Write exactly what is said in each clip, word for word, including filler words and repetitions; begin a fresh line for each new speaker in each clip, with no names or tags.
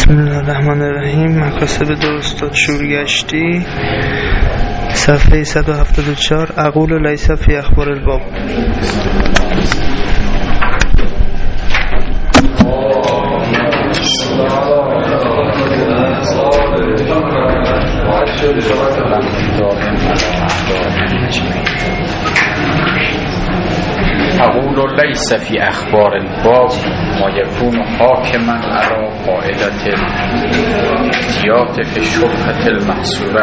بسم الله الرحمن الرحیم. مکاسب دو استاد شورگشتی، صفحه صد و هفتاد و چهار. اقول لیس فی اخبار الباب.
اقول لیس فی اخبار الباب ما یکون حاکما علی قاعدة الاحتیاط فی الشبهة المحصورة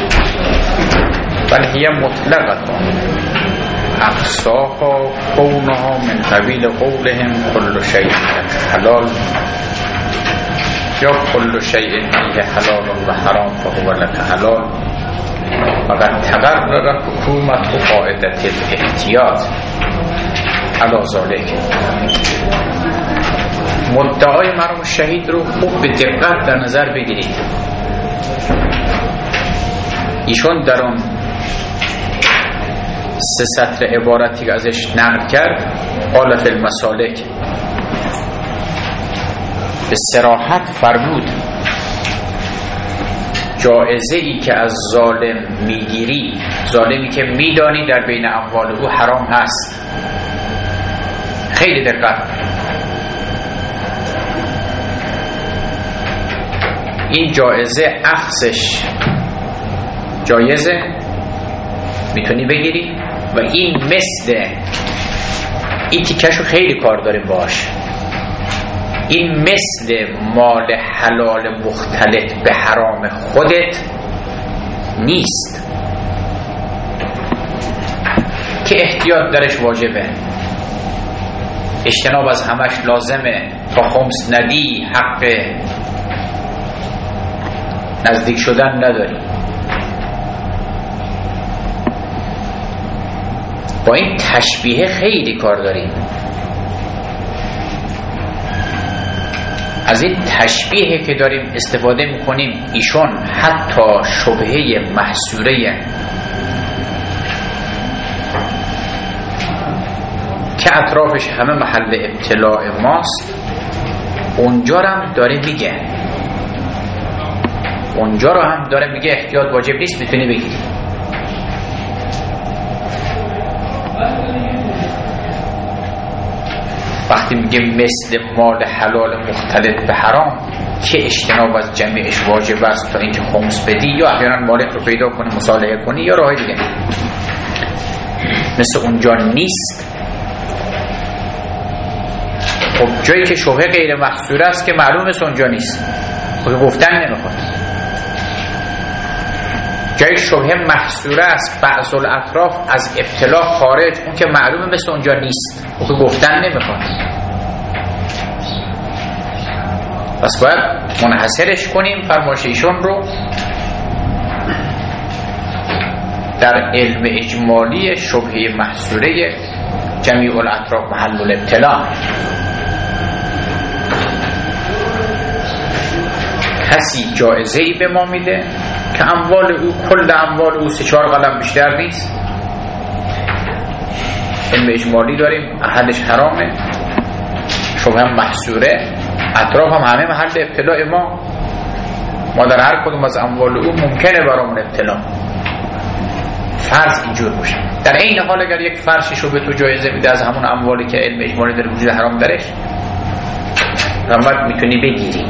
بل هی مطلقة اقصاها کونها من قبیل قولهم کل شیء حلال یا کل شیء فیه حلال و حرام فهو لک حلال وقد تقرر حکومت قاعدة الاحتیاط علا ذالک. مدعای مرحوم شهید رو خوب به دقت در نظر بگیرید. ایشون در اون سه سطر عبارتی که ازش نقل کرد، قال فی المسالک، به صراحت فرمود جایزه ای که از ظالم میگیری، ظالمی که میدانی در بین اموال او حرام هست، خیلی دقت، این جایزه اخذش جایزه میتونی بگیری و این مثل این تیکشو خیلی کار داریم باش، این مثل مال حلال مختلط به حرام خودت نیست که احتیاط درش واجبه، اجتناب از همش لازمه، تا خمس ندی حق نزدیک شدن نداری. با این تشبیه خیلی کار داریم. از این تشبیه که داریم استفاده میکنیم، ایشون حتی شبهه محصوره که اطرافش همه محل ابتلاع ماست، اونجا رو هم داره میگه، اونجا رو هم داره میگه احتیاط واجب نیست، میتونی بگیری. وقتی میگه مثل مال حلال مختلط به حرام که اجتناب از جمعش واجب است تا اینکه خمس بدی یا احیانا مالک رو پیدا کنی مصالحه کنی یا راه دیگه، مثل اونجا نیست. خب جایی که شبهه غیر محصور است که معلوم است اونجا نیست، خود گفتن نمیخواد. جایی شبهه محصوره است، بعض الاطراف از ابتلا خارج، اون که معلومه مثل اونجا نیست، خود گفتن نمیخواد. پس باید منحصرش کنیم فرمایش ایشون رو در علم اجمالی شبهه محصوره جمیع الاطراف محل الابتلا. کسی جایزه‌ای به ما میده که اموال او کل اموال او سه چهار قلم بیشتر نیست، علم اجمالی داریم محلش حرامه، شبهه محصوره، اطراف هم همه محل ابتلاء ما، ما در هر کدوم از اموال او ممکنه برامون ابتلا، فرض اینجور باشه. در این حال اگر یک فرشی شو به تو جایزه میده از همون اموالی که علم اجمالی داره وجود حرام درش، رمت میتونی بگیری.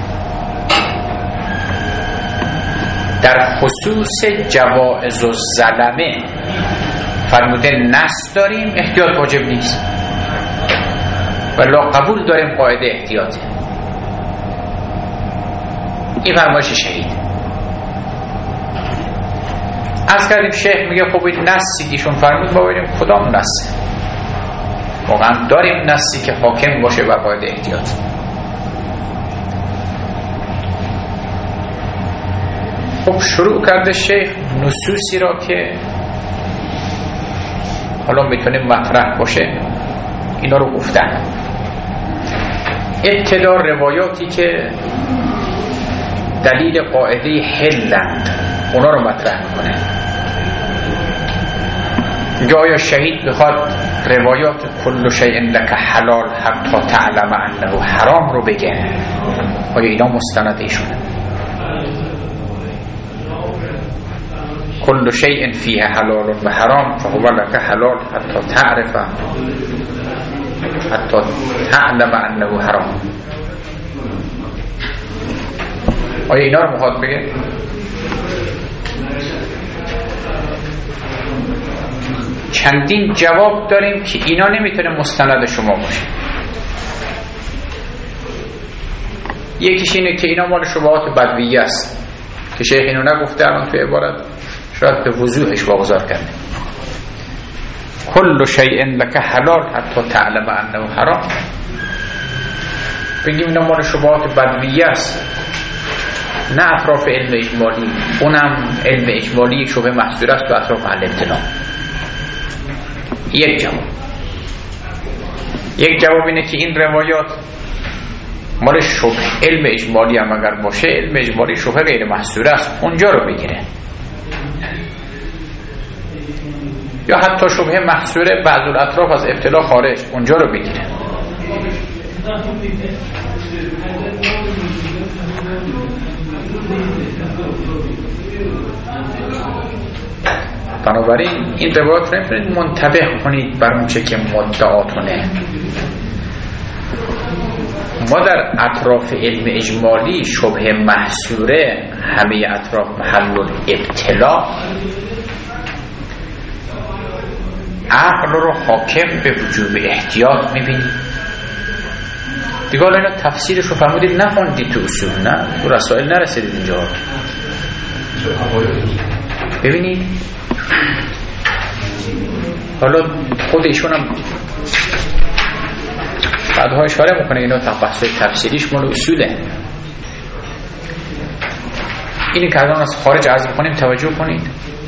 در خصوص جوائز الظلمه فرموده نص داریم، احتیاط واجب نیست، ولی قبول داریم قاعده احتیاطه. این فرمایش شهید. از کردیم شیخ میگه خب این نصی دیشون فرمود، ما ببینیم کدام نصه. واقعا داریم نصی که حاکم باشه بر قاعده احتیاط. خب شروع کرده شیخ نصوصی را که حالا میتونه مطرح باشه اینا رو گفتن. ابتدا روایاتی که دلیل قاعده حلند اونا رو مطرح میکنه. یا آیا شهید بخواد روایات کل شیء لک حلال حتی تعلم انه حرام رو بگه؟ آیا اینا مستند ایشونه؟ کل شیء فیه حلال و حرام فهو لک حلال حتی تعرف حتی تعلم انه حرام. آیا اینا رو میخواد بگه؟ چندین جواب داریم که اینا نمیتونه مستند شما باشه. یکیش اینه که اینا مال شبهات بدویه است که شیخ اینو نگفته الان توی عبارت، شاید به وضوحش واگذار کرده. کل شیء لک حلال حتی تعلم انه حرام، بگیم اینا مال شبهات بدویه است، نه اطراف علم اجمالی. اونم علم اجمالی شبه محصور است تو اطراف محل ابتلا. یک جواب. یک جواب اینه که این روایات مال شبه علم اجمالی هم اگر باشه، علم اجمالی شبه غیر محصور است، اونجا رو بگیره. یا حتی شبه محصوره بعض الاطراف از ابتلا خارج، اونجا رو بگیره. بنابراین این روایات رو نمیتونید منطبق کنید بر اون چه که مدعاتونه. ما در اطراف علم اجمالی شبه محصوره همه اطراف محل ابتلا، عقل رو حاکم به وجوب احتیاط میبینید. دیگه حالا اینا تفسیرش رو فهمیدید نخوندید تو اصول، نه تو رسائل نرسیدید اینجا. ببینید حالا خود ایشون هم بعدها اشاره میکنه اینا بحث تفسیریش مال اصوله. اینی که الان از خارج عرض میکنیم توجه کنید.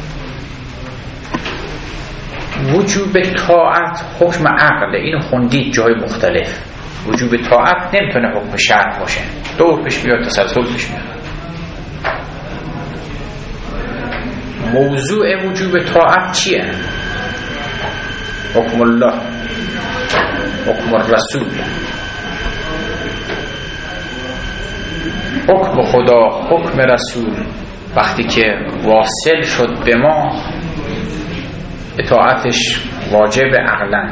وجوب طاعت حکم عقله، اینو خوندید جای مختلف. وجوب طاعت نمیتونه حکم شرع باشه، دور پیش بیاد تسلسل پیش میاد. موضوع وجوب طاعت چیه؟ حکم الله، حکم الرسول، حکم خدا، حکم رسول. وقتی که واصل شد به ما، اطاعتش واجب عقلاً.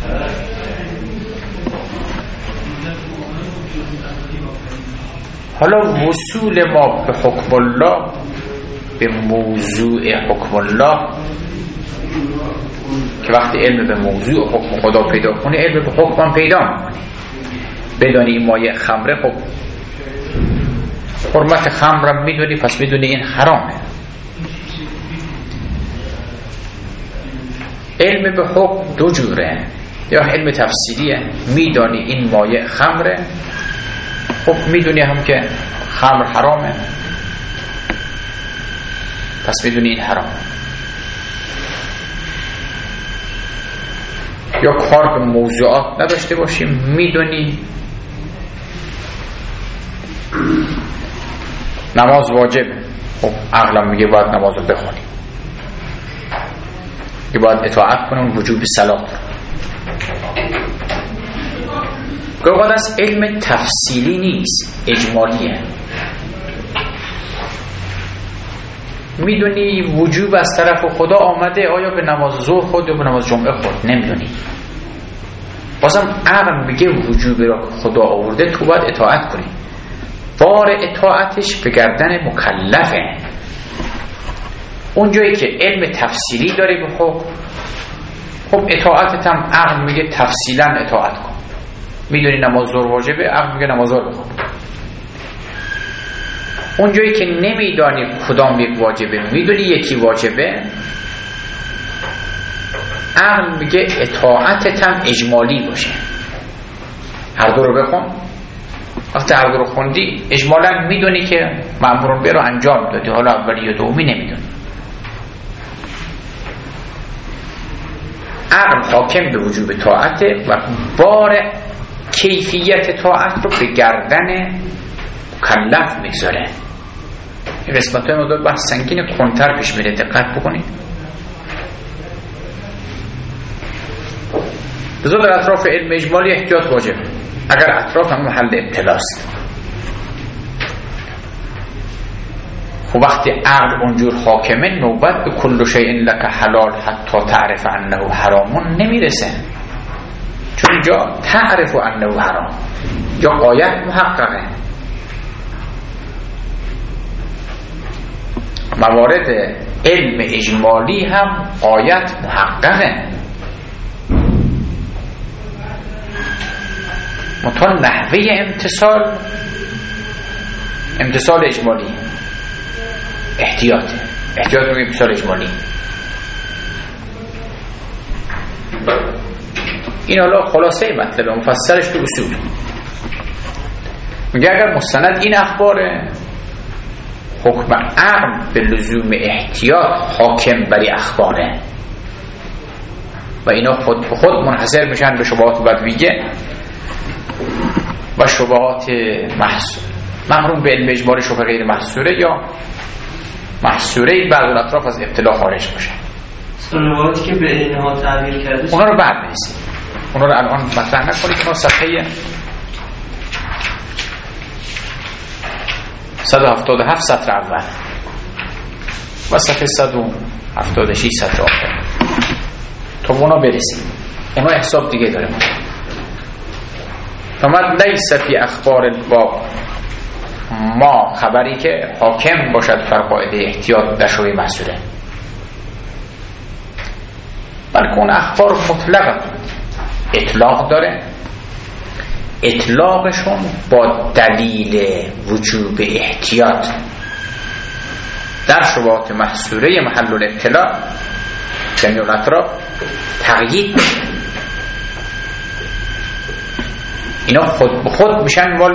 حالا وصول ما به حکم الله، به موضوع حکم الله، که وقتی علم به موضوع حکم خدا پیدا کنی، علم به حکم پیدا میکنی. بدانی این مایه خمره، خب حرمت خمرم میدونی، پس میدونی این حرامه. علم به حکم دو جوره، یا علم تفسیریه، میدانی این مایه خمره، خب میدونی هم که خمر حرامه، پس میدونی این حرامه. یا کار به موضوعات نداشته باشیم، میدونی نماز واجبه، خب عقلم میگه باید نماز رو بخونی، که باید اطاعت کنم وجوب صلات. گوید از علم تفصیلی نیست، اجمالیه. میدونی وجوب از طرف خدا آمده، آیا به نماز ظهر خود یا به نماز جمعه خود نمیدونی. بازم عقل میگه وجوب را که خدا آورده تو باید اطاعت کنی. بار اطاعتش به گردن مکلفه. اونجایی که علم تفصیلی داری به حکم، خب اطاعتت هم عقل میگه تفصیلا اطاعت کن. میدونی نماز ظهر واجبه، عقل میگه نماز ظهر بخون. اونجایی که نمیدانی کدام یک واجبه، میدونی یکی واجبه، عقل میگه اطاعتت هم اجمالی باشه، هر دو رو بخون. وقتی هر دو رو خوندی اجمالا میدونی که مأمورون به رو انجام دادی، حالا اولی یا دومی نمیدونی. عقل حاکم به وجوب طاعته و بار کیفیت طاعت رو به گردن مکلف میگذاره. این قسمت های مدار بحث سنگین کنتر پیش میره، دقت بکنید. بذار در اطراف علم اجمالی احتیاط واجب، اگر اطراف هم محل ابتلاست. و وقتی عقل اونجور حاکمه نوبت به کل شیء لک حلال حتی تعرف انه حرام نمیرسه، چون اینجا تعرف انه حرام یا غایت محققه. موارد علم اجمالی هم غایت محققه، مطال نحوه امتصال امتصال اجمالی احتیاط احتیاط رو امتصال اجمالی. این حالا خلاصه مطلب مفصلش تو اصول میگه اگر مستند این اخباره حکم عقل به لزوم احتیاط حاکم بری اخباره و اینا خود به خود منحصر میشن به شبهات بدویه و شبهات محصور محروم به علم اجمالی شبه غیر محصوره یا محصوره بعض الاطراف از ابتلا خارج باشه.
سنواتی که به اینها تعبیر کرده
اونا رو بعد برسیم، اونا رو الان مطرح نکنید. اونا صفحه صد و هفتاد و هفت سطر اول و صفحه صد و هفتاد و شش سطر آخر تا اونا برسیم. اونا حساب دیگه داره. فمد لیس فی اخبار الباب ما خبری که حاکم باشد بر قاعده احتیاط در شبهه محصوره، بلکه اون اخبار مطلق اطلاق داره. اطلاقشون با دلیل وجوب احتیاط در شبهات محصوره محل الاطلاع جمیع الاطراف تقیید، اینا خود به خود میشن مال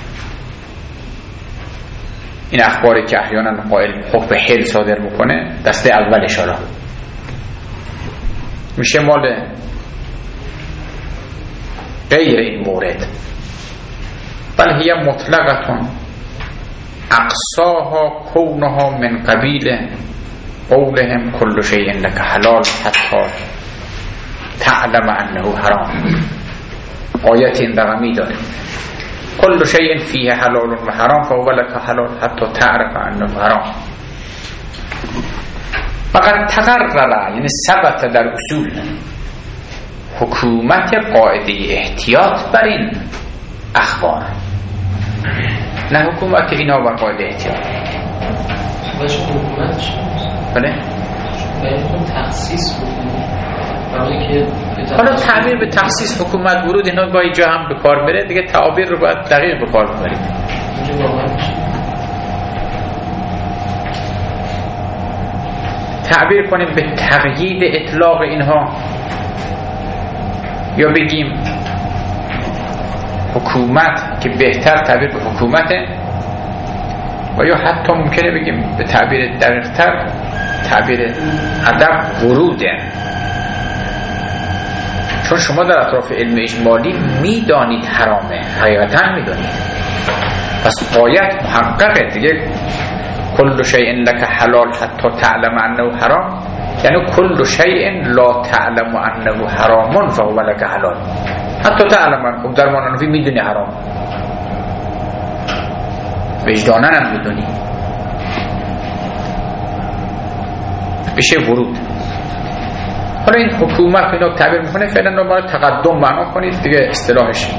این اخباری که احیانا قائل حکم حل صادر میکنه دسته اول اشاره میشه مال غیر این مورد. بل هی مطلقتون اقصاها کونها من قبیل قولهم کل شیء لک حلال حتی تعلم انه حرام. آیت این رقمی داره کل شیء فیه حلال و حرام فهو لک حلال حتی تعرف انه حرام. فقط تقرر یعنی ثبت در اصول حکومت قاعده احتیاط بر این اخبار، نه حکومت اینا بر قاعده احتیاط.
باشه حکومتش
بله
باید تخصیص بکنه.
حالا تعبیر به تخصیص حکومت ورود اینا با اینجا هم به کار بره دیگه، تعابیر رو باید دقیق به کار ببرید. تعبیر کنیم به تقیید اطلاق اینها یا بگیم حکومت که بهتر تعبیر به حکومته، و یا حتی ممکنه بگیم به تعبیر دقیق‌تر تعبیر ادب وروده، چون شما در اطراف علم اجمالی میدانید حرامه، حقیقتا میدانید، پس غایت محققه دیگه. کل شیء لک حلال حتی تعلم انه حرام یعنی کل شیء لا تعلم انه حرام فهو لک حلال حتی تعلم انه، در معنی میدونی حرام، وجدانن هم میدونی، بشه ورود. حالا این حکومت اینا تعبیر میکنه فعلا رو باید تقدم معنا کنید دیگه اصطلاحش.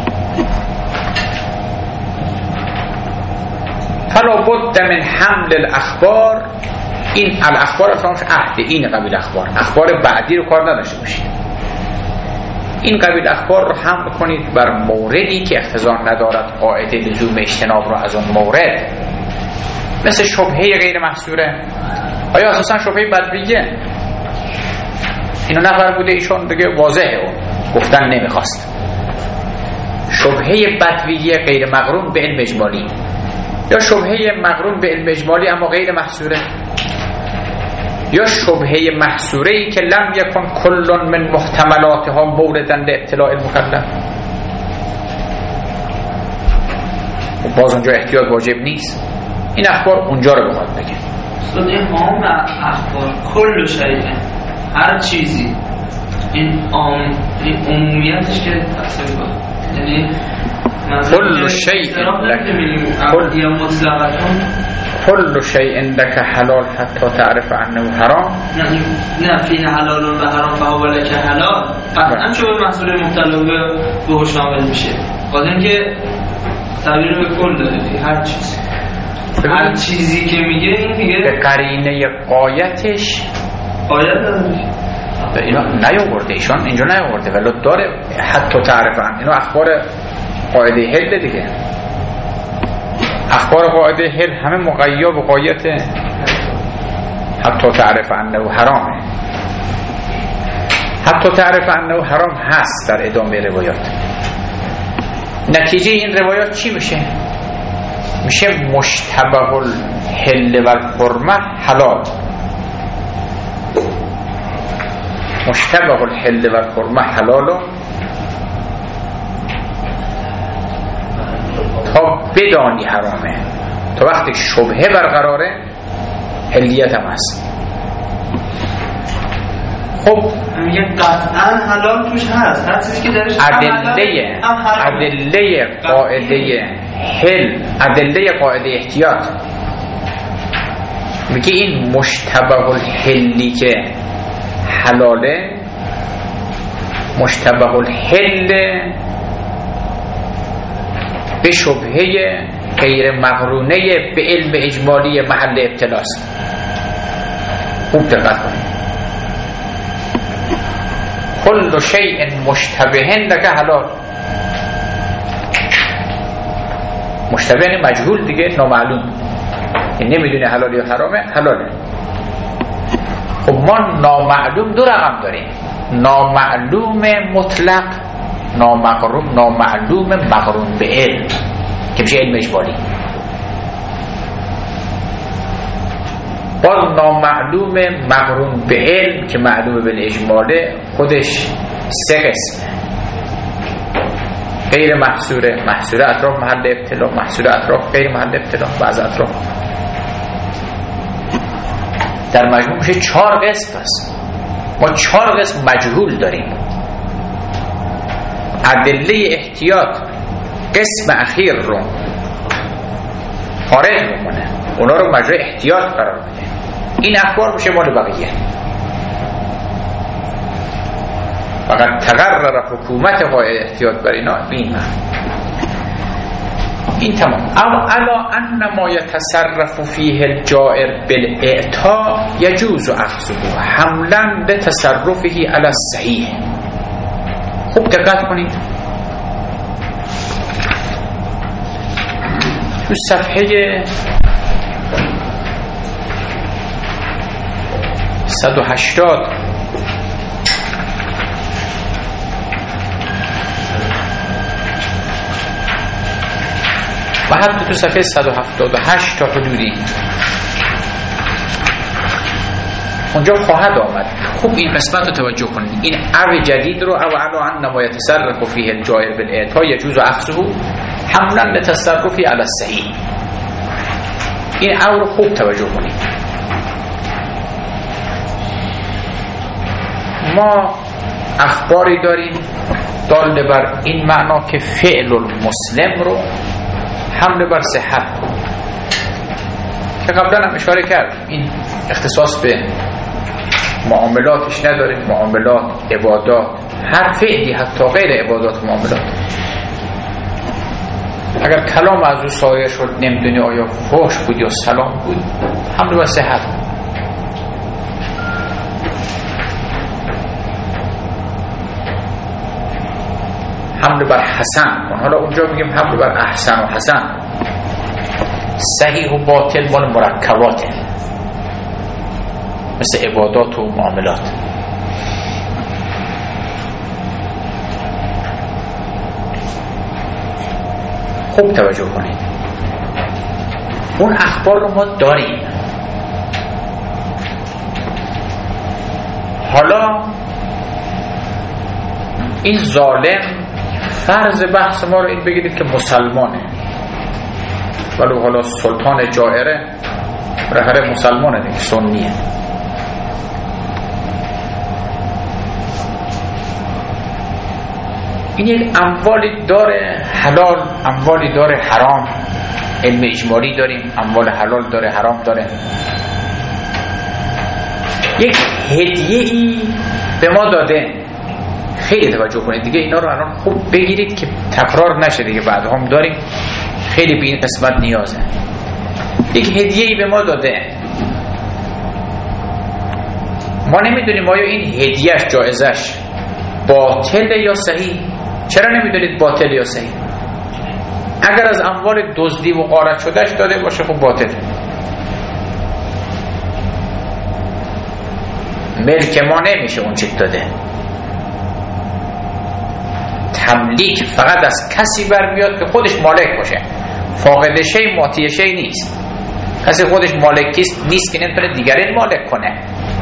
فلا بد من حمل الاخبار، این الاخبار فراموش عهد این قبیل اخبار، اخبار بعدی رو کار نداشته باشید. این قبیل اخبار رو حمل کنید بر موردی که اقتضا ندارد قاعده لزوم اجتناب رو از اون مورد، مثل شبهه غیر محصوره. آیا اساسا شبهه بدویه اینو نقل بوده ایشون دیگه واضحه، اون گفتن نمیخواست. شبهه بدویه غیر مقرون به علم اجمالی یا شبهه مقرون به علم اجمالی اما غیر محصوره، یا شبهه محصوره‌ای که لم یکن کل من محتملاتها مورداً لاطلاع المکلف. باز اونجا احتیاط واجب نیست، این اخبار اونجا رو بخواد بگه.
این عام اخبار کل شیء هر چیزی، این عام این عمومیتش که تقسیم بود، یعنی
كل شيء لك كل شيء لك حلال حتى تعرف عنه حرام.
نه فيه حلال و حرام فهو لك حلال قطعا چون به محصول مبتلا به شامل میشه. خاطر اینکه تعبیر به کل داره دیگه، هر چیز هر چیزی که میگه این دیگه
به قرینه قایتش
قایت داره.
اینا نیاورده، ایشان اینجا نیاورده ولی داره حتی تعرف عنه. اینا اخبار قاعده هل دیگه، اخبار قاعده هل همه مقید و قایت حتی تعرف عنه حرامه. حتی تعرف عنه حرام هست در ادامه روایات. نتیجه این روایات چی میشه؟ میشه مشتبه الحل و الحرمه حلال، مشتبه الحل و الحرمه حلال تا بدانی حرامه، تا وقتی شبهه برقراره حلیت هم هست. خب
میگه قطعا حلال توش هست، هر چیزی که درش
ادله ادله قاعده حل، ادله قاعده احتیاط میگه این مشتبه الحلی که حلاله، مشتبه الحل به شبهه غیر مقرونه به علم اجمالی محل ابتلاست. خوب دقت کنید. کل شیء مشتبه لک حلال، مشتبه یعنی مجهول دیگه، نامعلوم، این نمیدونه حلال یا حرامه، حلاله. خب ما نامعلوم دو رقم داریم، نامعلوم مطلق، نامقرون، نامعلوم مقرون به علم که میشه علم اجمالی. باز نامعلوم مقرون به علم که معلوم به اجماله خودش سه قسمه. غیر محصوره، محصوره اطراف محل ابتلا، محصوره اطراف غیر محل ابتلا، بعض اطراف. در مجموع میشه چهار قسم. پس ما چهار قسم مجهول داریم. ادله احتیاط قسم اخیر رو خارج میکنه، اونا رو مجرای احتیاط قرار میده. این اخبار میشه مال بقیه. فقط تقرر حکومت قاعده احتیاط بر اینا این من. این تمام. او علا ان ما یتصرف فیه الجائر بالاعطاء یجوز اخذه حملا به تصرفه علی الصحیح. خوب دقت کنید. تو صفحه صد و هشتاد و حتی تو صفحه صد و هفتاد و هشت تا حدودی اونجا خواهد آمد. خوب این قسمت رو توجه کنید. این او جدید رو او علا ان ما یتصرف فیه الجائر بالاعطاء یجوز اخذه حملا لتصرفی علی الصحیح. این او رو خوب توجه کنید. ما اخباری داریم دال بر این معنا که فعل المسلم رو حمل بر صحت کن، که قبلا هم اشاره کرد این اختصاص به معاملاتش نداره. معاملات، عبادات، هر فعلی حتی غیر عبادات معاملات، اگر کلام از او صادر شد نمیدونی آیا فحش بود یا سلام بود، حمل بر صحت کن. حمل بر حسن کن. حالا اونجا میگیم حمل بر احسن و حسن. صحیح و باطل مال مرکباته، مثل عبادات و معاملات. خوب توجه کنید. اون اخبار رو ما داریم. حالا این ظالم فرض بحث ما رو این بگیرید که مسلمانه، ولو حالا سلطان جائره رهبر مسلمانه دیگه، سنیه. این یک اموالی داره حلال، اموالی داره حرام، علم اجمالی داریم، اموال حلال داره، حرام داره. یک هدیه ای به ما داده. خیلی توجه کنید دیگه، اینا رو الان خوب بگیرید که تکرار نشه دیگه، بعد هم داریم خیلی به این قسمت نیازه. یک هدیه ای به ما داده، ما نمیدونیم آیا این هدیهش جایزش باطل یا صحیح. چرا نمیدونید باطل یا صحیح؟ اگر از اموال دزدی و غارت شدهش داده باشه خب باطل. ملک ما نمیشه اون چیز داده. تملیک فقط از کسی برمیاد که خودش مالک باشه، فاقد شی معطی شی نیست. کسی خودش مالک نیست که نمیتونه دیگرین مالک کنه.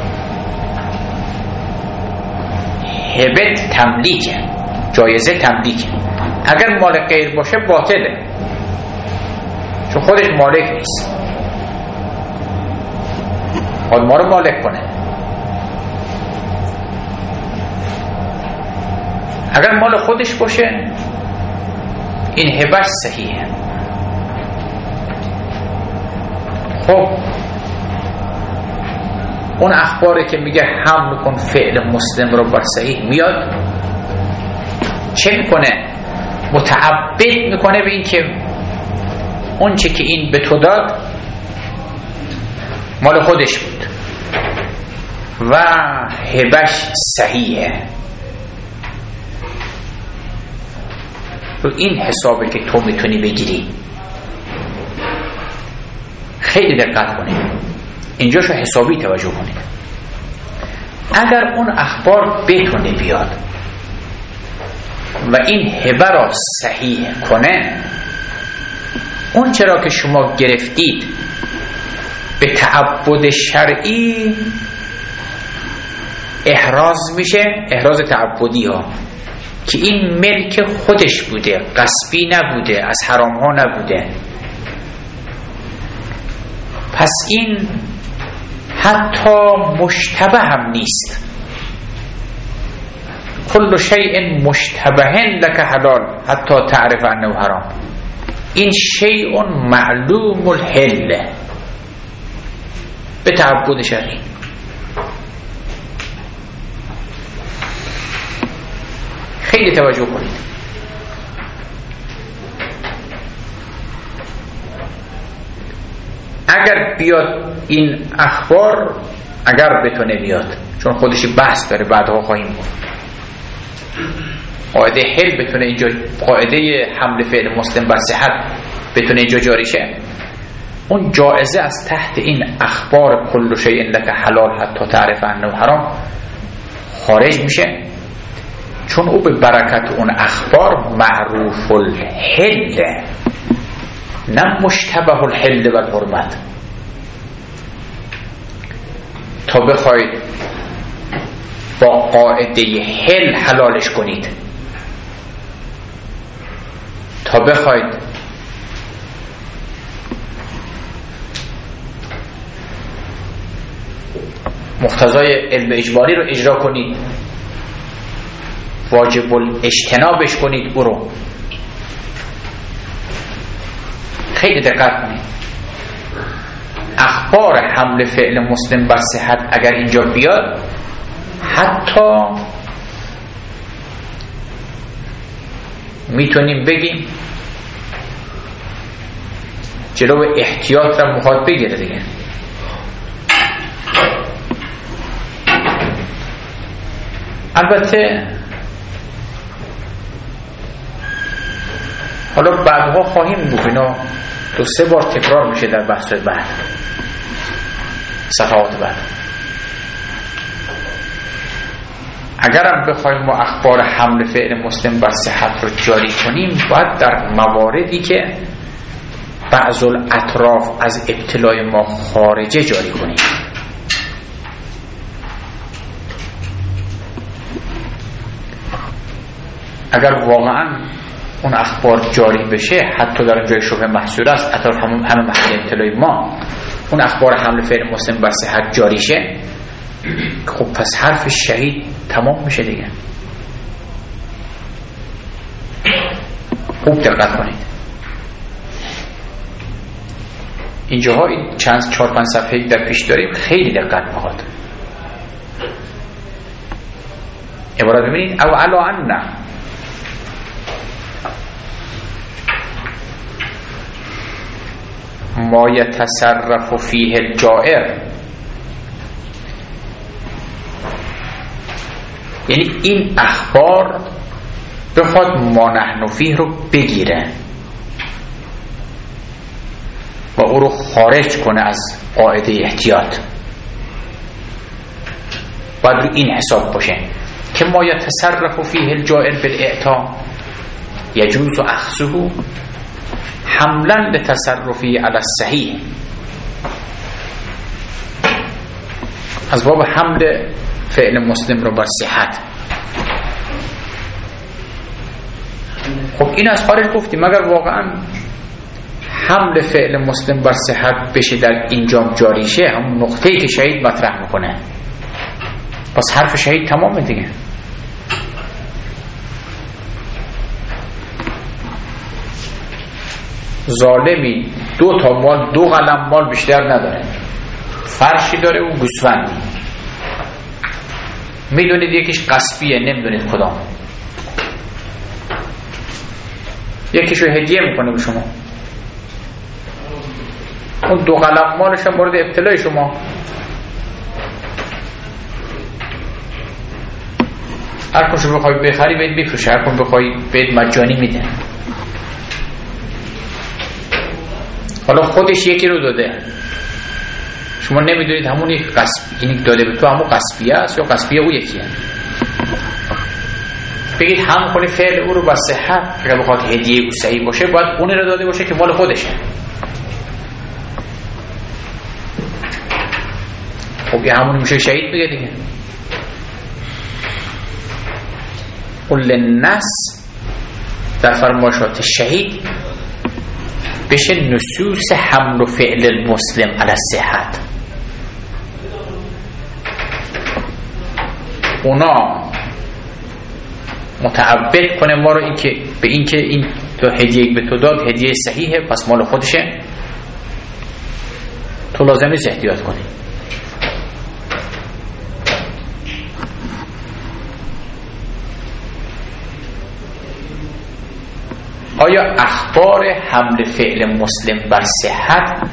هبه تملیکه، جایزه تملیکه. اگر مالک غیر باشه باطله، چون خودش مالک نیست، خود ما رو مالک کنه. اگر مال خودش باشه این هبهش صحیحه. خب اون اخباری که میگه حمل کن فعل مسلم رو بر صحیح میاد، چه میکنه؟ متعبد میکنه به این که اون چه که این به تو داد مال خودش بود و هبهش صحیحه. رو این حسابه که تو میتونی بگیری. خیلی دقت کنید، اینجاشو حسابی توجه کنید. اگر اون اخبار بتونه بیاد و این هبه را صحیح کنه، اون چرا که شما گرفتید به تعبد شرعی احراز میشه، احراز تعبدی ها، که این ملک خودش بوده، غصبی نبوده، از حرام ها نبوده. پس این حتی مشتبه هم نیست. کل شیء مشتبه لک حلال حتی تعرف انه حرام. این شیء معلوم الحل به تعبد شرعی. خیلی توجه کنید. اگر بیاد این اخبار، اگر بتونه بیاد، چون خودش بحث داره بعدها خواهیم گفت، قاعده حل بتونه اینجا، قاعده حمل فعل مسلم بر صحت بتونه اینجا جاری شه، اون جائزه از تحت این اخبار کل شیء لک حلال حتی تعرف انه حرام خارج میشه، چون او به برکت اون اخبار معروف الحل، نه مشتبه الحل و الحرمت. تا بخواید با قاعده حل حلالش کنید، تا بخواید مقتضای علم اجباری رو اجرا کنید، واجب الاجتنابش کنید، او رو خیلی دقت کنید. اخبار حمل فعل مسلم بر صحت اگر اینجا بیاد، حتی میتونیم بگیم جلو احتیاط را میخواد بگیره دیگه. البته حالا بعدها خواهیم گفت، اینا دو سه بار تکرار میشه در بحث بعد، صفحات بعد. اگرم بخوایم ما اخبار حمل فعل مسلم بر صحت رو جاری کنیم، باید در مواردی که بعض الاطراف از ابتلای ما خارجه جاری کنیم. اگر واقعا اون اخبار جاری بشه، حتی در جای شبه محصور است، اطراف همه همه محل ابتلای ما، اون اخبار حمل فعل مسلم بر صحت جاری شه، خب پس حرف شهید تمام میشه دیگه. خوب دقت کنید. اینجاها این چند چهار پنج صفحه در پیش داریم خیلی دقت میخواد. عبارت ببینید او علا ان ما یتصرف فیه الجائر، یعنی این اخبار بخواد ما نحن فیه رو بگیره و او رو خارج کنه از قاعده احتیاط، باید رو این حساب باشه که ما یتصرف فیه الجائر بالاعطا یجوز اخذه حملا لتصرفی علی الصحیح، از باب حمل فعل مسلم رو بر صحت. خب این از خارج گفتیم، مگر واقعا حمل فعل مسلم بر صحت بشه در اینجام جاری شه، همون نقطه‌ای که شهید مطرح میکنه، پس حرف شهید تمامه دیگه. ظالمی دو تا مال دو قلم مال بیشتر نداره، فرشی داره و گوسفندی، میدونید یکیش غصبیه نمیدونید کدام، یکیشو هدیه میکنه به شما، اون دو قلم مالش هم مورد ابتلای شما. هر کنشو بخوای بخری بهت بفروشه، هر کن بخوای بهت مجانی میده. حالا خودش یکی رو داده، شما نمیدونید همون یک قصب اینی داده به تو همون قصبیه است یا قصبیه او یکیه. بگید هم کنی فعل او رو با صحت، اگر بخواد هدیه او صحیح باشه باید اونی رو داده باشه که مال خودشه. خب یه همونی میشه شهید بگه دیگه. قل الناس در فرمایشات شهید بشه نصوص حمل و فعل المسلم علی الصحت، اونا متعبد کنه ما رو این که به این که این تو هدیه به تو داد هدیه صحیحه پس مال خودشه، تو لازم نیست احتیاط کنی. آیا اخبار حمل فعل مسلم بر صحت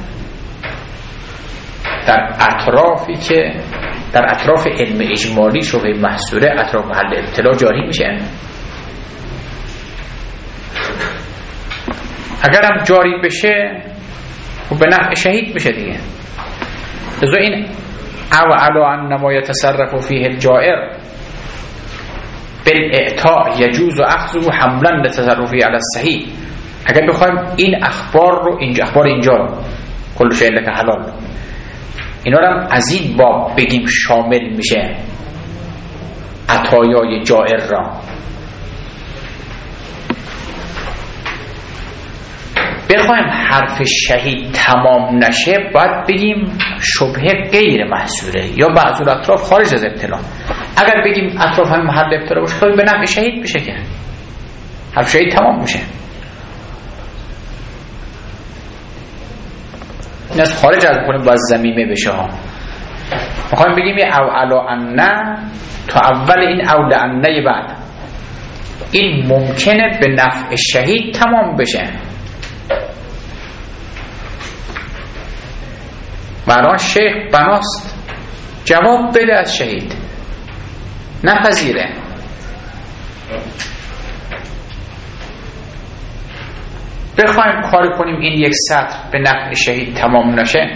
در اطرافی که در اطراف علم اجمالی شبه محصوره اطراف محل ابتلا جاری میشه؟ اگر هم جاری بشه خب به نفع شهید میشه دیگه. لذا این او علا ان ما یتصرف فیه الجائر بالاعطاء یجوز و اخذه حملا لتصرفی علی الصحیح، اگر بخوایم این اخبار رو اینجا اخبار اینجا رو کل شیء لک حلال اینا رو از این باب بگیم شامل میشه عطایای جائر را، بخوایم حرف شهید تمام نشه باید بگیم شبهه غیر محصوره یا بعض الاطراف خارج از ابتلا. اگر بگیم اطراف همین محل ابتلا باشه خواهی به نفع شهید بشه که حرف شهید تمام میشه. این از خارج از بکنیم باید زمینه بشه ها. میخوایم بگیم یه او علا انه تا اول این او لعنه بعد این ممکنه به نفع شهید تمام بشه. برای شیخ بناست جواب بده از شهید، نپذیره. بخوایم کار کنیم این یک سطر به نفع شهید تمام نشه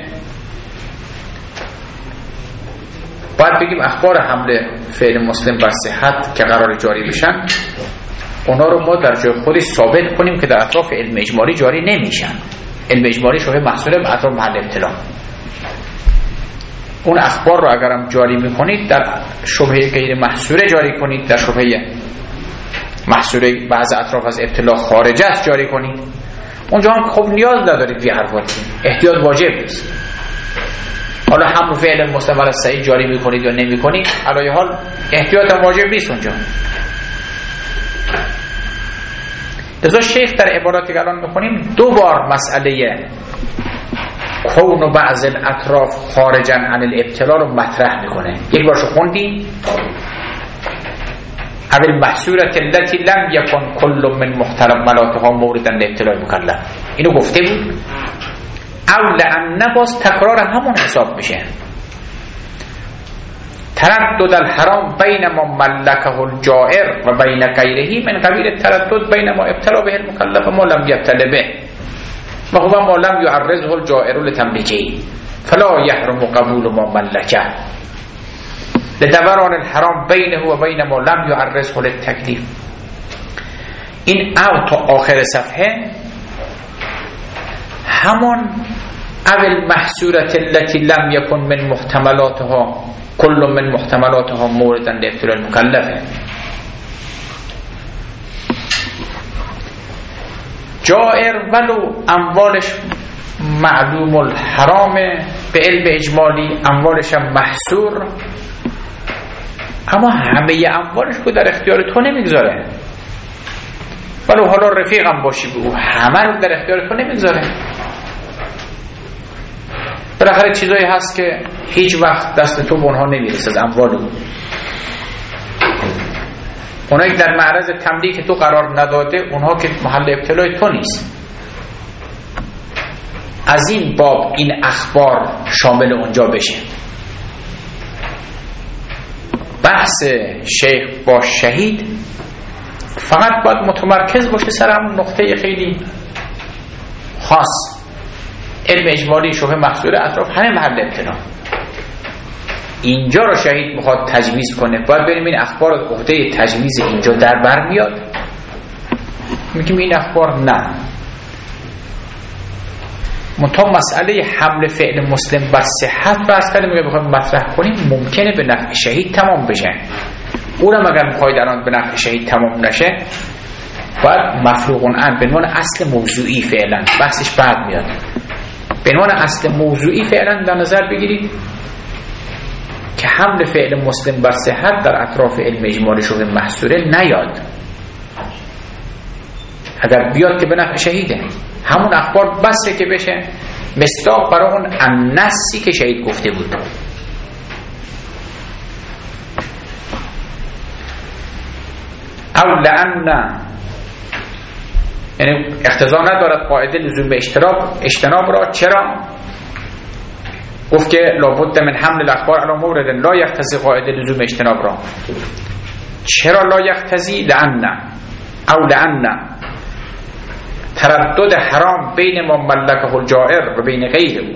باید بگیم اخبار حمله فعل مسلم بر صحت که قرار جاری بشن اونا رو ما در جای خودی ثابت کنیم که در اطراف علم اجمالی جاری نمیشن. علم اجمالی شبه محصوله به اطراف محل ابتلا. اون اخبار رو اگرم جاری میکنید در شبهه غیر محصوره جاری کنید، در شبهه محصوره بعض اطراف از ابتلا خارج است جاری کنید. اونجا هم خب نیاز ندارید یه حرفاتی، احتیاط واجب نیست. حالا هم فعل مسلم علی الصحیح جاری میکنید یا نمیکنید علای حال احتیاط هم واجب نیست اونجا. لذا شیخ در عباراتی که الان میخونیم دو بار مسئله کون و بعض الاطراف خارجا عن الابتلا رو مطرح میکنه. یک بارشو خوندیم اول محصورت التي لم یکن کل من محتملاتها موردا لابتلاء مکلف، اینو گفته بود. او لأن باز تکرار همون حساب میشه. تردد الحرام بین ما ملکه الجائر و بین غیره من قبیل تردد بین ما ابتلا به المکلف ما لم یبتل به و هو ما لم یعرضه الجائر لتملیکه فلا یحرم قبول ما ملکه لدوران الحرام بینه و بین ما لم یعرضه للتکلیف. این او تا آخر صفحه همون اول محصورت التي لم یکن من محتملاتها کل من محتملاتها موردا لابتلاء المکلفه. جائر ولو اموالش معلوم الحرام به علم اجمالی، اموالش هم محصور، اما همه اموالش رو در اختیار تو نمیگذاره. ولو حالا رفیقم باشی به او، همه رو در اختیار تو نمیگذاره. بالاخره چیزایی هست که هیچ وقت دست تو به اونها نمیرسه از اموال او. اونایی که در معرض تملیک تو قرار نداده، اونها که محل ابتلای تو نیست. از این باب این اخبار شامل اونجا بشه. بحث شیخ با شهید فقط باید متمرکز باشه سر همون نقطه خیلی خاص. علم اجمالی شبه محصول اطراف همه محل ابتلا. اینجا رو شهید میخواد تجویز کنه، باید بریم این اخبار از عهده تجویز اینجا در بر میاد. میگیم این اخبار نه. منتها مسئله حمل فعل مسلم بر صحت و از کلی میگه بخوایم مطرح کنیم ممکنه به نفع شهید تمام بشه. اونم اگر میخواید الان به نفع شهید تمام نشه باید مفروغون ان به عنوان اصل موضوعی فعلا بحثش بعد میاد. به عنوان اصل موضوعی فعلا در نظر بگیرید که حمل فعل مسلم بر صحت در اطراف علم اجمالی شبه محصوره نیاد. اگر بیاد که به نفع شهیده، همون اخبار بسه که بشه مصداق برای اون النصی که شهید گفته بود. او لأن، یعنی اقتضا ندارد قاعده لزوم اشتراک اجتناب را. چرا؟ گفت که لابد من حمل الاخبار علی مورد لا یقتضی قاعده لزوم اجتناب را. چرا لا یقتضی؟ لأن او لأن تردد حرام بین ما ملکه الجائر و بین غیره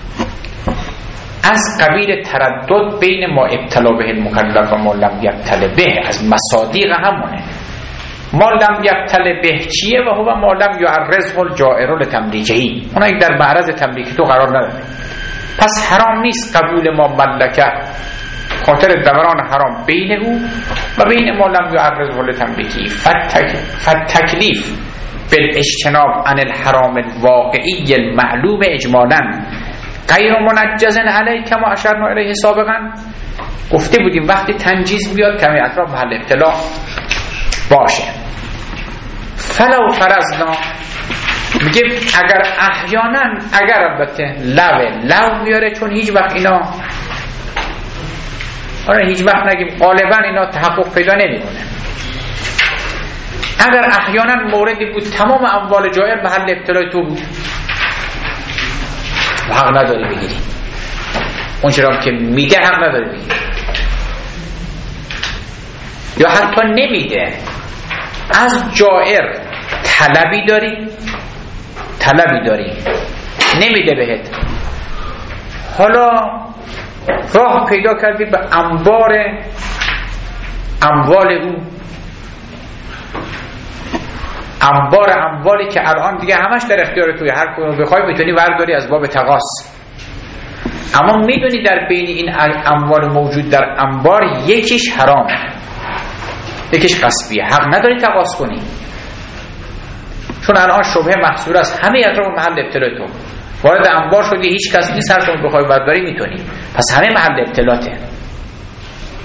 از قبیل تردد بین ما ابتلا به المکلف و ما لم یبتل به، از مصادیق همونه. ما لم یبتل به چیه؟ و هو ما لم یعرضه الجائر لتملیکه، اونایی در معرض تملیک تو قرار نداره. پس حرام نیست قبول ما ملکه خاطر دوران حرام بین او و بین ما لم یعرضه لتملیکه. فالتکلیف بالاجتناب عن الحرام الواقعی المعلوم اجمالا غیر منجز علیه کما اشرنا الیه سابقا. گفته بودیم وقتی تنجیز بیاد کمی اطراف محل ابتلا باشه. فلو فرضنا، میگه اگر احیانا، اگر البته لو لو میاره چون هیچ وقت اینا، آره هیچ وقت نگیم غالبا اینا تحقق پیدا نمیکنه. اگر احیانا موردی بود تمام اموال جائر محل ابتلای تو بود، حق نداری بگیری. اون چرا که میده حق نداری بگیری، یا حتی نمیده. از جائر طلبی داری طلبی داری نمیده بهت، حالا راه پیدا کردی به انبار اموال او، انبار اموالی که الان دیگه همش در اختیار توی، هر کدوم بخوای میتونی برداری از باب تقاص. اما میدونی در بین این اموال موجود در انبار یکیش حرامه، یکیش غصبیه، حق نداری تقاص کنی، چون الان شبهه محصور است همه اطراف محل ابتلای تو. وارد انبار شدی هیچ کس نیست، هر کدوم بخوای برداری میتونی، پس همه محل ابتلاته.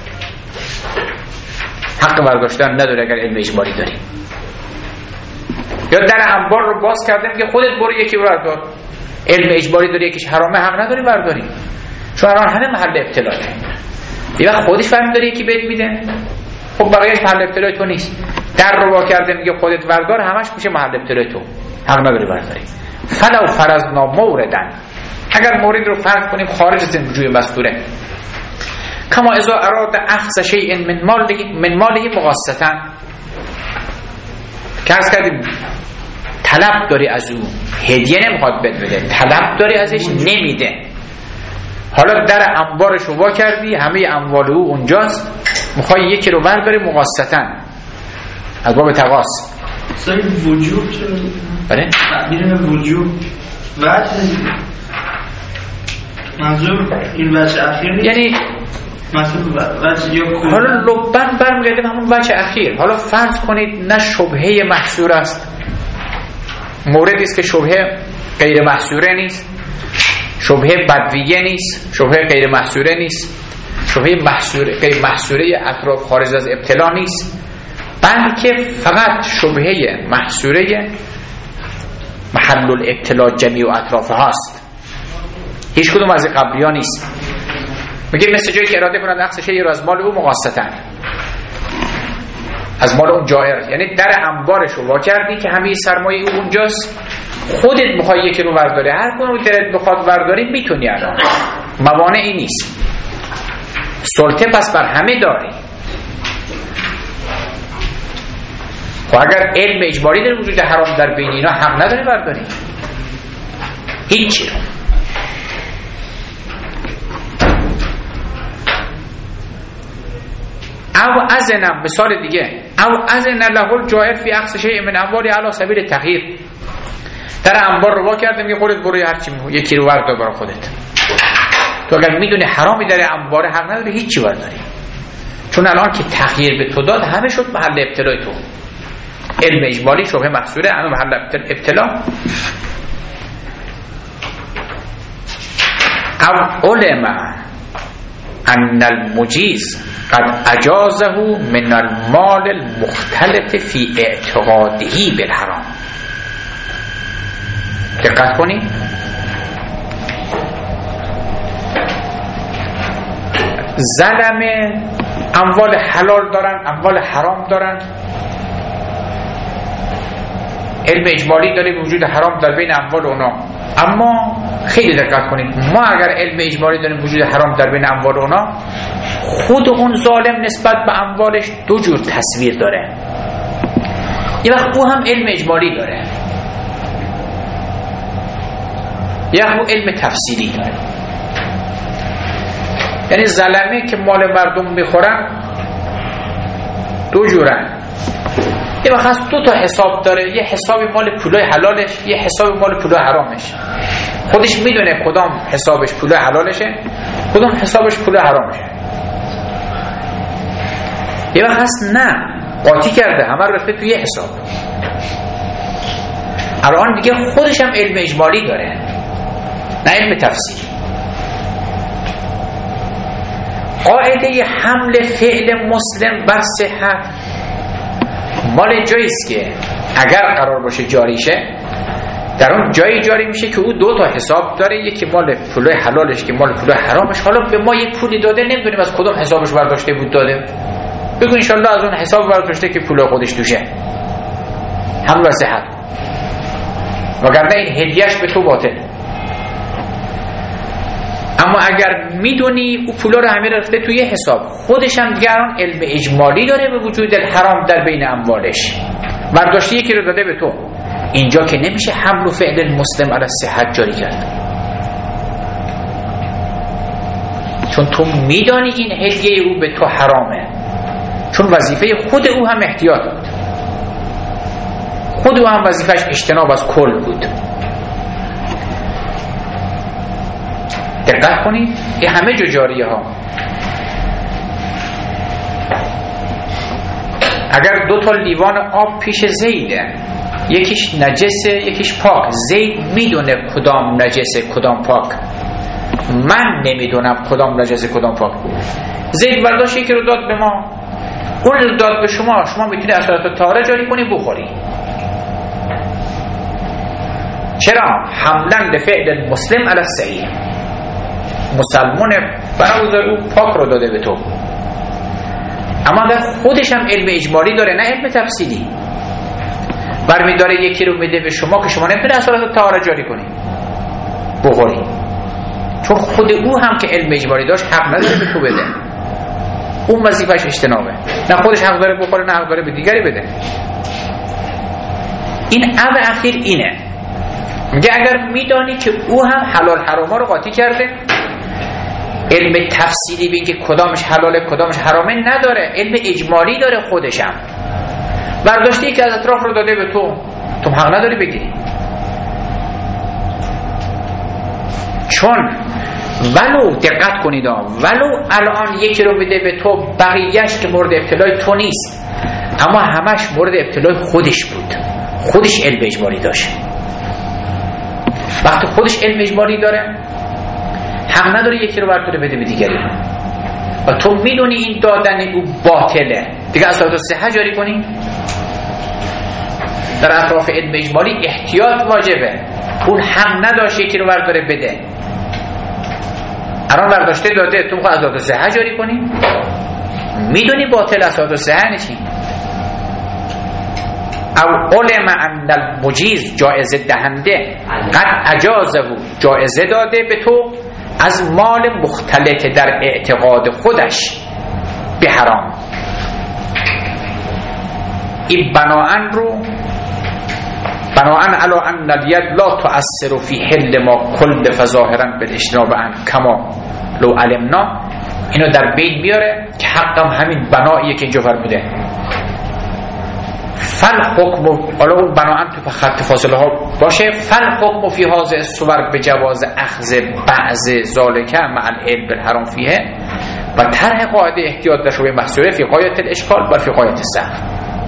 حق برداشتن نداری اگر علم اجمالی داری. یا در انبار رو باز کرده میگه خودت برو یکی بردار. علم اجباری داری یکیش حرامه، حق نداری برداری، چون الان همه محل ابتلاءه. یه وقت خودش فهم داره یکی بهت میده، خب بقیه‌اش محل ابتلاء تو نیست. در رو وا کرده میگه خودت بردار، همش میشه محل ابتلاء تو، حق نداری برداری. فلو فرضنا موردن، اگر مورد رو فرض کنیم خارج از وجوه مذکوره، کما اذا اراد اخذ شیء من ماله من ماله مغاصتا، که از کردیم طلب داری از او، هدیه نمیخواد بد بده، طلب داری ازش نمیده. حالا در انبارش رو وا کردی، همه اموال او اونجاست، میخوای یکی رو برداری مغاصتا، از باب تقاص.
اصلا وجوب چرا؟
بله؟
تعبیر وجوب وجه منظور این وجه اخیر نیست؟
یعنی حالا لبن برمیگرده به همون وجه اخیر. حالا فرض کنید نه شبهه محصور است، موردی است که شبهه غیر محصوره نیست، شبهه بدویه نیست، شبهه غیر محصوره نیست، شبهه محصوره غیر محصوره اطراف خارج از ابتلا نیست، بلکه فقط شبهه محصوره محل الابتلا جمیع و اطراف هاست، هیچ کدوم از قبلی ها نیست. میگه مثل جایی که اراده کنند اخذ شیء را از مال او مغاصتن، از مال اون جائر، یعنی در انبارش رو وا کردی که همه سرمایه او اونجاست، خودت میخوای یکی رو برداری، هر کدوم دلت بخواد برداری میتونی، الان موانعی نیست، سلطه پس بر همه داری. خب اگر علم اجباری در وجود حرام در بین اینا، حق نداری برداری هیچی رو. او ازنم، مثال دیگه، او ازن له الجائر فی اخذ شیء من اموالی علی سبیل تغییر، در انبار رو وا کرده میگه خودت برو هر چی یکی رو بردار برای خودت. تو اگر میدونی حرامی در انبار، حق نداری هیچی برداری، چون الان که تغییر به تو داد همه شد محل ابتلای تو. علم اجمالی شبهه محصوره، همه محل ابتلا. او علم ان المجیز قد اجازه من المال المختلف فی اعتقاده بالحرام. دقت کنی، ظلم اموال حلال دارن، اموال حرام دارن، علم اجمالی داره وجود حرام در بین اموال اونا. اما خیلی دقت کنید، ما اگر علم اجمالی داریم وجود حرام در بین اموال اونا، خود اون ظالم نسبت به اموالش دو جور تصویر داره. یه وقت او هم علم اجمالی داره، یه وقت او علم تفسیری داره. یعنی ظلمه که مال مردم میخورن دو جورن، یه وقت از دو تا حساب داره، یه حساب مال پولای حلالش، یه حساب مال پولای حرامش. خودش میدونه کدام حسابش پولای حلالشه، کدام حسابش پولای حرامشه. یه وقت هست نه، قاطی کرده، همه رو رفته توی یه حساب. الان دیگه خودش هم علم اجمالی داره، نه علم تفسیر. قاعده حمل فعل مسلم بر صحت مال جاییست که اگر قرار باشه جاری شه، در اون جایی جاری میشه که او دو تا حساب داره، یکی مال پولای حلالش که مال پولای حرامش. حالا به ما یک پولی داده، نمیدونیم از کدوم حسابش برداشته بود داده، بگو انشالله از اون حساب برداشته که پولای خودش توشه، هم بر صحت، وگرنه این هدیهش به تو باطل. اما اگر میدونی او پولا رو همه رفته توی حساب، خودش هم دیگه الان علم اجمالی داره به وجود حرام در بین اموالش، برداشته یکی رو داده به تو، اینجا که نمیشه حمل و فعل مسلم علی صحت جاری کرد، چون تو میدانی این هدیه او به تو حرامه، چون وظیفه خود او هم احتیاط بود، خود او هم وظیفش اجتناب از کل بود. دقت کنید، این همه جو جاریه ها. اگر دو تا لیوان آب پیش زیده، یکیش نجسه یکیش پاک، زید میدونه کدام نجسه کدام پاک، من نمیدونم کدام نجسه کدام پاک. زید برداشت یکی رو داد به ما، اون رو داد به شما، شما میتونی از صورت طاهره جاری کنی بخوری. چرا؟ حملا به فعل المسلم علی الصحیح، مسلمان برای او پاک رو داده به تو، اما اگر خودش هم علم اجمالی داره نه علم تفصیلی، برمی داره یکی رو میده به شما که شما نمیتونه اصالت طهارت جاری کنی بخوری، چون خود او هم که علم اجمالی داشت حق نداره به تو بده، اون وظیفش اجتنابه، نه خودش حق داره بخوره نه حق داره به دیگری بده. این اب اخیر اینه، میگه اگر میدانی که او هم حلال حراما رو قاطی کرده، علم تفصیلی به اینکه کدامش حلاله کدامش حرامه نداره، علم اجمالی داره خودشم، برداشتی که از اطراف رو داده به تو، تو حق نداری بگیری. چون ولو دقت کنید ولو الان یکی رو بده به تو بقیهش که مورد ابتلای تو نیست، اما همش مورد ابتلای خودش بود، خودش علم اجمالی داشت. وقتی خودش علم اجمالی داره حق نداره یکی رو برداره بده به دیگری، و تو میدونی این دادن او باطله، دیگه اصالت الصحه جاری کنی. در اطراف علم اجمالی احتیاط واجبه، اون حق نداشت یکی رو برداره بده، الان برداشته داده، تو میخوای اصالت الصحه جاری کنی، میدونی باطل اصالت الصحه نشین. او علم ان المجیز جائزه دهنده قد اجازه جائزه داده به تو از مال مختلط در اعتقاد خودش به حرام، این بناءن رو بناءن علی ان الید لا تؤثر فی حل ما کل فظاهرا بالاجتناب عن کما لو علمنا، اینو در بین میاره که حقم همین بناییه که اینجا فرموده. فل حکم، حالا اون بناءن تو خط فاصله ها باشه، فل حکم فی هذه الصور به جواز اخذ بعض ذالک مع العلم بالحرام فیه و طرح قاعده احتیاط در شبهه محصوره فی غایت الاشکال و فی غایت الضعف.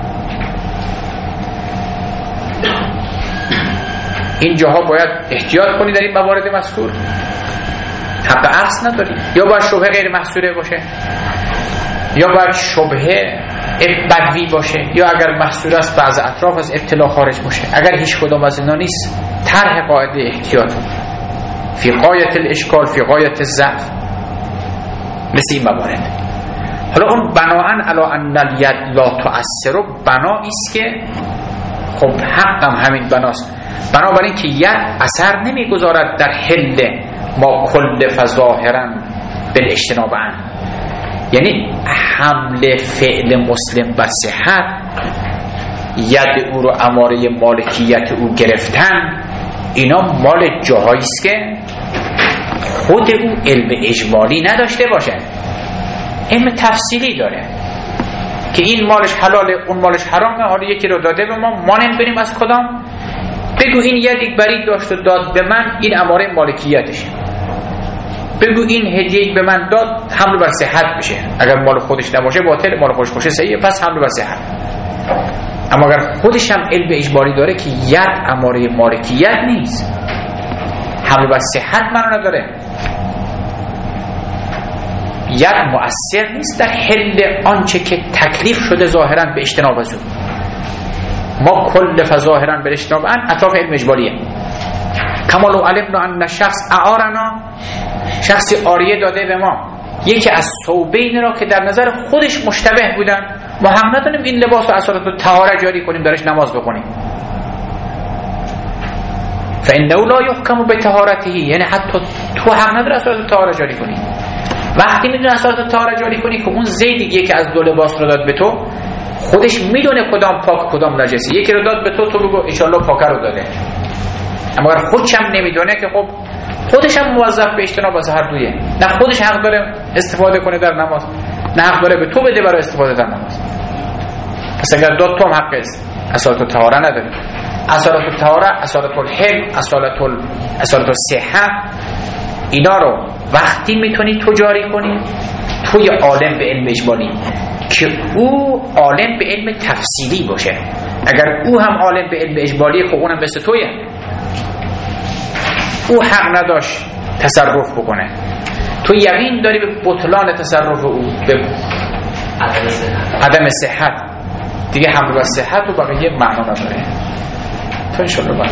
اینجاها باید احتیاط کنی در این موارد مذکور، حق عکس نداری، یا باید شبهه غیر محصوره باشه، یا باید شبهه بدوی باشه، یا اگر محصول است بعض اطراف از ابتلا خارج باشه. اگر هیچ کدام از اینا نیست، طرح قاعده احتیاط فی غایت الاشکال فی غایت الضعف مثل این موارد. حالا اون بناءن علی ان الید لا تؤثر بنایی است که خب حقم همین بناست، بنابراین که ید اثر نمیگذارد در حل ما کل فظاهرا بالاجتناب عن، یعنی حمل فعل مسلم بر صحت، ید او رو اماره مالکیت او گرفتن، اینا مال جاهایی است که خود او علم اجمالی نداشته باشه، علم تفصیلی داره که این مالش حلاله اون مالش حرامه، حالا یکی رو داده به ما، ما نمیدونیم از کدام، بگو این یدی برید داشت و داد به من، این اماره مالکیتشه، بگو این هدیه‌ای به من داد، حمل بر صحت بشه، اگر مال خودش نباشه باطل، مال خودش باشه صحیحه، پس حمل بر صحت. اما اگر خودش هم علم اجباری داره که ید اماره مالکیت نیست، حمل بر صحت معنا نداره، ید مؤثر نیست در حل آنچه که تکلیف شده ظاهرا به اجتناب از اون، ما کل فظاهرا به اجتناب ان اطراف علم اجباریه. کما لو علمنا ان شخص اعارنا، شخصی عاریه داده به ما یکی از ثوبین را که در نظر خودش مشتبه بودن، ما هم ندونیم این لباس و اصالت رو طهارت جاری کنیم درش نماز بخونیم، فانه لا یحکم بطهارته، یعنی حتی تو حق نداره اصالت رو طهارت جاری کنی. وقتی میدونه اصالت رو طهارت جاری کنی که اون زیدی که از دو لباس رو داد به تو خودش میدونه کدام پاک کدام نجسی، یکی رو داد به تو تو بگو ان شاء الله پاک رو داده، اما اگر خودش هم نمیدونه که خب خودش هم موظف به اجتناب از هر دویه، نه خودش حق داره استفاده کنه در نماز، نه حق داره به تو بده برای استفاده در نماز. پس اگر داد تو هم حق است، اصالت الطهاره نداره، اصالت الطهاره، اصالت الحل، اصالت ال... اصالت الصحه، اینا رو وقتی میتونی تو جاری کنی توی عالم به علم اجمالی که او عالم به علم تفصیلی باشه. اگر او هم عالم به علم اجمالی، خب اونم مثل تویه، او حق نداشت تصرف بکنه، تو یقین داری به بطلان تصرف او، به عدم صحت، دیگه حمل بر صحت و بقیه معنا نداره. تا انشالله بعد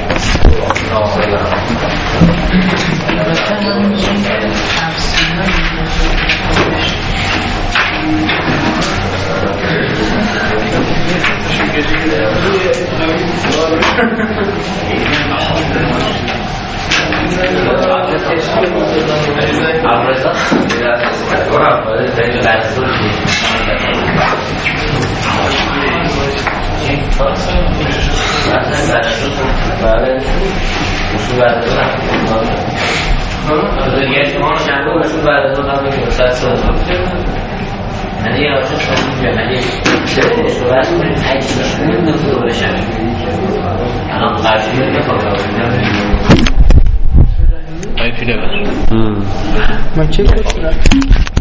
من چه